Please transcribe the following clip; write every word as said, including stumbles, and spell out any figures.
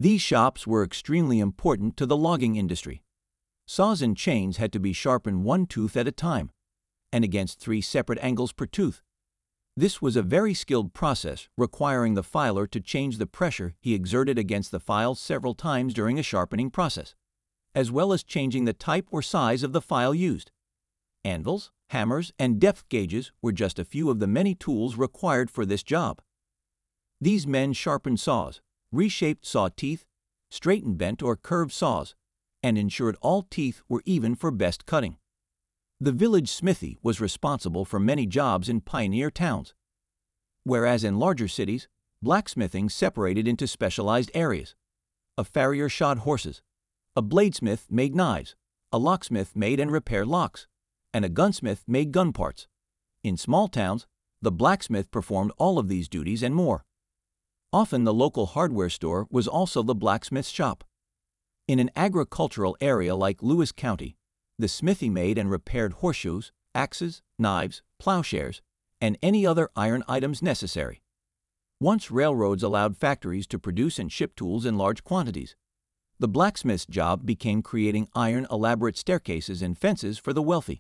These shops were extremely important to the logging industry. Saws and chains had to be sharpened one tooth at a time, and against three separate angles per tooth. This was a very skilled process, requiring the filer to change the pressure he exerted against the file several times during a sharpening process, as well as changing the type or size of the file used. Anvils, hammers, and depth gauges were just a few of the many tools required for this job. These men sharpened saws, reshaped saw teeth, straightened bent or curved saws, and ensured all teeth were even for best cutting. The village smithy was responsible for many jobs in pioneer towns, whereas in larger cities, blacksmithing separated into specialized areas. A farrier shod horses, a bladesmith made knives, a locksmith made and repaired locks, and a gunsmith made gun parts. In small towns, the blacksmith performed all of these duties and more. Often the local hardware store was also the blacksmith's shop. In an agricultural area like Lewis County, the smithy made and repaired horseshoes, axes, knives, plowshares, and any other iron items necessary. Once railroads allowed factories to produce and ship tools in large quantities, the blacksmith's job became creating iron elaborate staircases and fences for the wealthy.